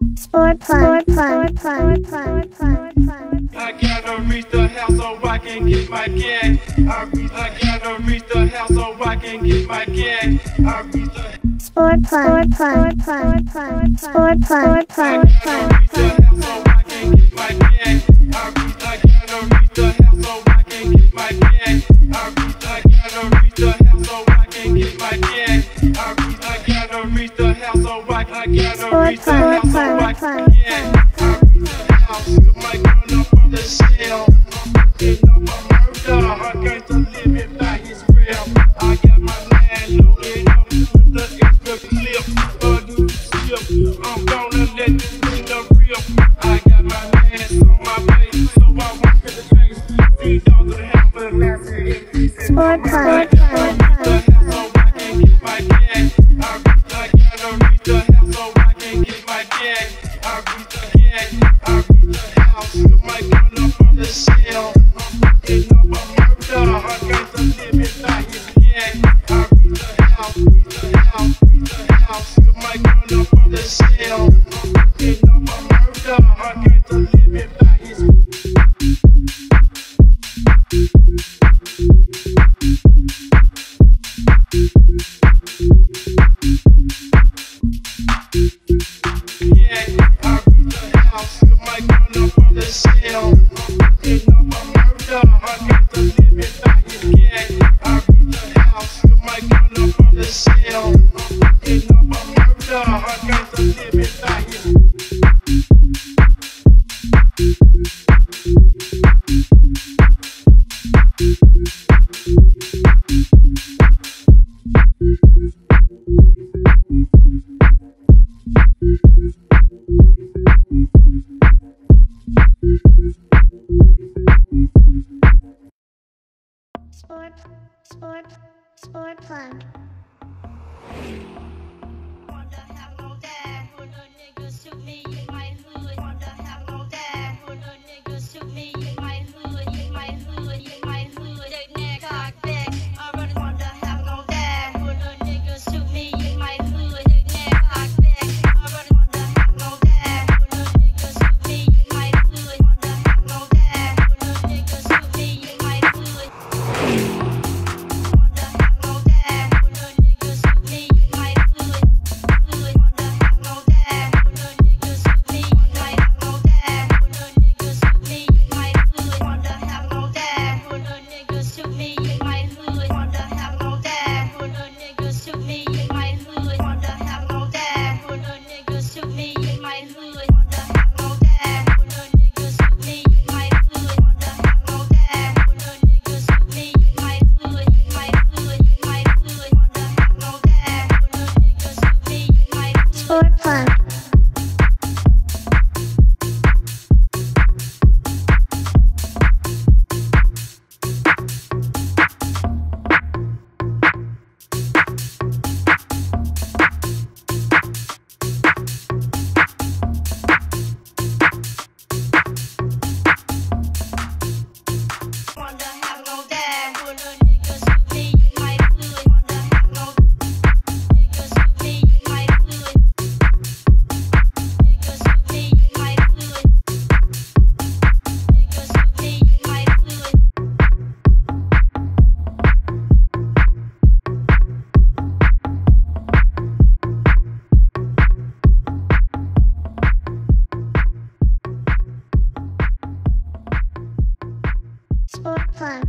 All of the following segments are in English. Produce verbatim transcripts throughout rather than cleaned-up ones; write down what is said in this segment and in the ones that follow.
Sport fun, fun, fun, fun, fun, fun. I gotta reach the house so I can get my cat. I, reach, I gotta reach the house so I can get my cat. I reach the Sport fun, fun, fun, fun, sport fun, fun, I fun, gotta reach the house so I can get my cat. I reach, I gotta reach the house so I can get my cat. I reach, I gotta reach the house so I can get my cat. I reach, I gotta reach the house so I, I gotta reach the house so I can get. I reach the house, my gun up on the shelf. You know my murder, I got to live it by his real. I got my land loaded up with the extra clip. Uh, do slip, I'm gonna let this thing up real. I got my hands on my face, so I won't get the face. See dogs of the house, but last year it sport fun, I fun, gotta reach the house so I can get my cat. I reach, I gotta reach the house so I can get my cat. I reach the cat, I reach the house, my gun up on the shelf. You know my murder, I got to live it by his cat. I reach the house, reach the house, reach the house, my gun up on the shelf. You know my murder, I got to live it by his sport, sport, sport fun. Wonder how long that when a nigga shoot me in my hood. Wonder how long that when a nigga shoot me in my hood, in my hood, in my hood. That neck cock back. I really wonder how long that when a nigga shoot me in my hood. That neck cock back. I really wonder how long that when a nigga shoot me in my hood. Wonder how long that when a nigga shoot me in my hood. Wonder how long that when a nigga shoot me in my hood. Wonder how long that when a nigga shoot me in my hood. When a nigga shoot me in my hood. Wonder how long that when a nigga shoot me in my hood. Wonder how long that when a nigga shoot me in my hood. Wonder how long that when a nigga shoot me in my hood. Wonder how long that when a nigga shoot me in my hood. Wonder how long that when a nigga shoot me in my hood. In my hood, in my hood. Wonder how long that when a nigga shoot me in my hood. Sport fun. Wonder how long that when a nigga shoot me in my hood. Wonder how long nigga shoot me in my hood. Nigga shoot me in my hood. Nigga shoot me in my hood. Sport fun.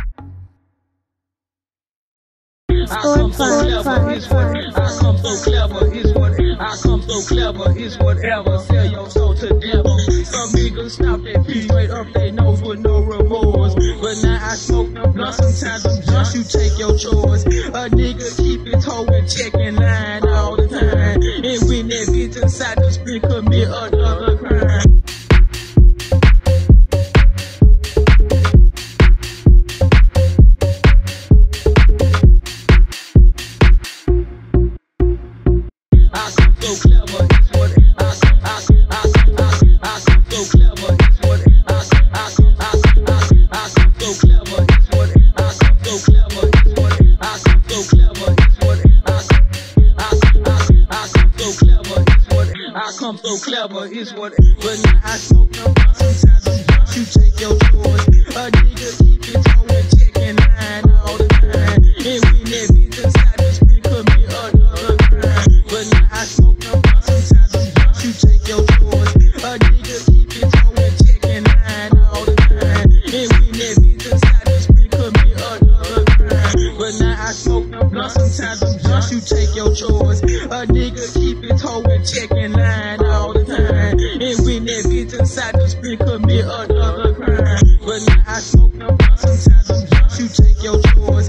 I come so clever, it's what I come so clever, it's what I come so clever, it's whatever. Sell your soul to devil. Some niggas stop that beat straight up they nose with no remorse. But now I smoke them blunts, sometimes them just you take your choice. A nigga keep his hoe in check and line all the time. And when that bitch inside the street commit another crime. I come so clever, it's what I come, I come, I come, I come, I come so clever, it's what I come, I come, I come, I come, I come so clever, it's what I come so clever, it's what I come so clever, it's what I come, I come, I come, I come so clever, it's what I come so clever. clever, it's what. But now I smoke them blunts, sometimes them blunts, you take your choice. A nigga keep it towing, checking line all the time. And when that bitch inside the screen commit another crime. But now I smoke them blunts, sometimes them blunts, you take your choice. A nigga keep it towing, checking line all the time. And when that bitch inside the screen commit another crime. But now I smoke them blunts, sometimes them blunts, you take your choice. A nigga keep it towing, checking line all the time. And when that bitch inside the screen commit another crime. But now I smoke them blunts, sometimes them blunts, you take your choice.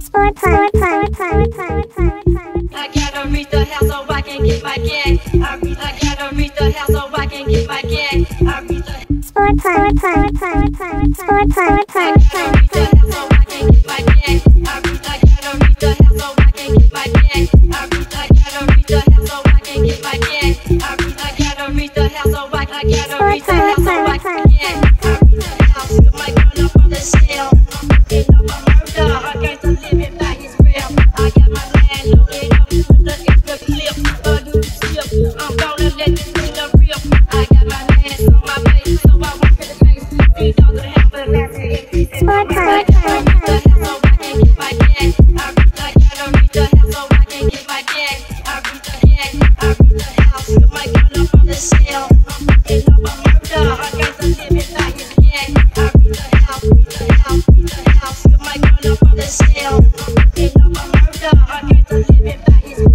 Sport Fun, Fun, Fun, Fun, Fun, Fun. I gotta reach the house so I can get my gas. I, re- I gotta reach the house so I can get my gas. I reach the Sport Fun, Fun, Fun, Fun, Sport Fun, I Fun, gotta reach the house so I can get my gas. I reach I gotta reach the house so I can get my gas. I reach I gotta reach the house so I can get my gas. I reach I gotta reach the house so I, I gotta reach the house so I can get. I reach the house with my gun up on the shelf. It's no murder, I got to live it by his real. I got my land loaded up with the extra clip. A new chip, I'm gonna let this thing up rip. I got my hands on my face, so I won't get the case. Three dogs to have a massive increase in my Sport I Fun, gotta Fun, reach the house so I can get my gas. I reach, I gotta reach the house so I can get my gas. I reach the gas, I reach the house with my gun up on the shelf. It's no murder, I got to live it by his gas. I reach the house, reach the house, reach the house with my gun up on the shelf. It's no murder, I got to live it by his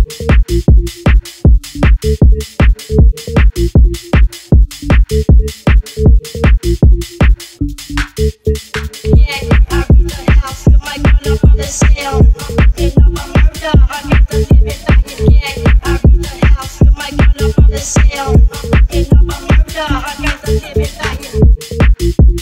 gas. I reach the house with my gun up on the shelf. It's no murder, I got to live it by his gas. I reach the house with my gun up on the shelf. It's no murder, I got to live it by his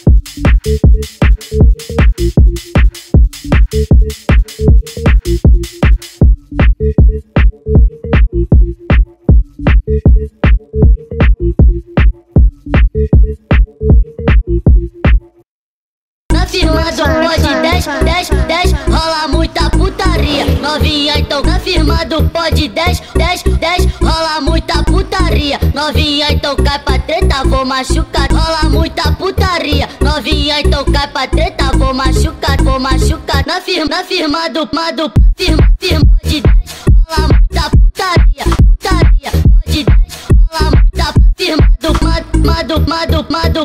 Na firma do pode dez, dez, dez, rola muita putaria. Novinha, então na firma do pode dez, dez, dez, rola muita putaria. Novinha, então cai pra treta, vou machucar. Rola muita putaria. Novinha, então cai pra treta, vou machucar, vou machucar. Na firma, na firma do, ma do, firma, firma de dez, rola muita putaria, putaria. Pode dez, rola muita firma do, ma, ma do, ma do, ma do,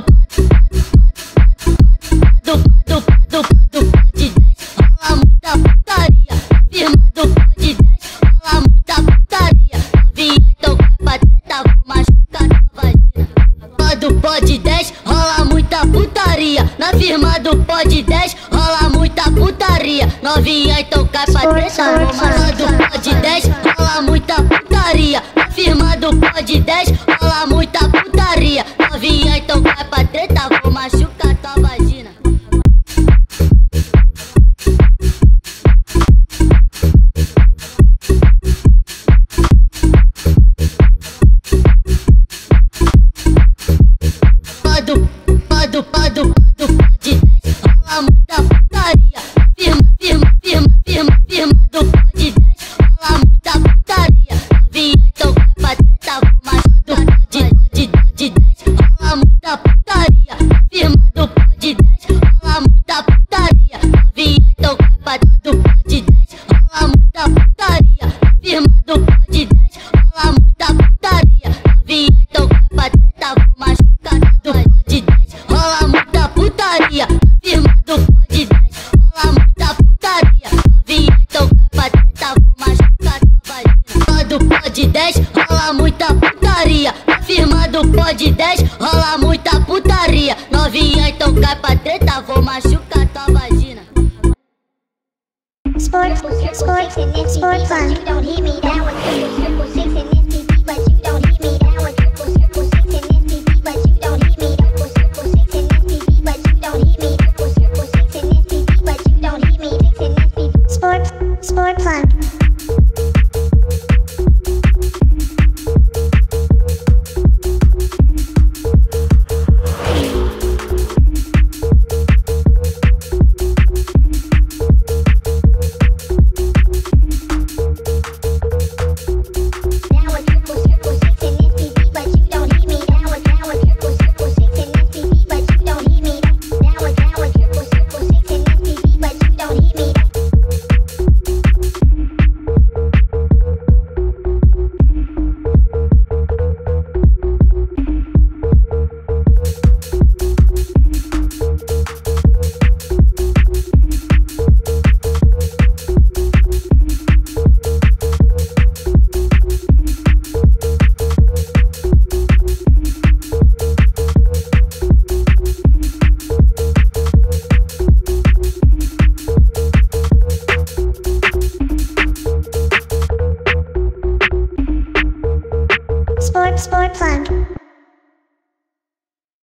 do, do, do, do, pode dez, rola muita putaria. Firma do pode dez, rola muita putaria. Novinha, então cai pra treta, vou machucar tua vagina. Do pode dez, rola muita putaria. Na firma do pode dez, rola muita putaria. Novinha, então cai pra treta, vou machucar. Do pode dez, rola muita putaria. Na firma do pode dez, rola muita putaria. Novinha, então cai pra treta, vou machucar tua vagina. Pado, pado, pado, pado, pode dez, rola muita putaria. Firma, firma, firma, firma, firma do pode dez, rola muita putaria. Novinha, então cai pra treta, vou machucar. Pode, pode, pode dez, rola muita putaria. Firma do pode dez, rola muita putaria. Novinha, então cai pra treta, pode dez, rola muita putaria. Firma do pode dez, rola muita putaria. Novinha, então cai pra treta, vou machucar. Pode dez, rola muita putaria. Firma do pode dez, rola muita putaria. Novinha, então cai pra treta, vou machucar tua vagina. Do pode dez, rola muita putaria. Firma do pode dez, rola muita putaria. Novinha, então cai pra treta, vou machucar tua vagina. Sport, Sport, Sport Fun. You don't hear me down with triple six and S P P, but you don't hear me down with triple triple six and S P P, but you don't hear me triple triple six and S P P, but you don't hear me triple triple six and S P P, but you don't hear me six and S P P. Sport, Sport Fun. Down with triple triple Sport, sport plug.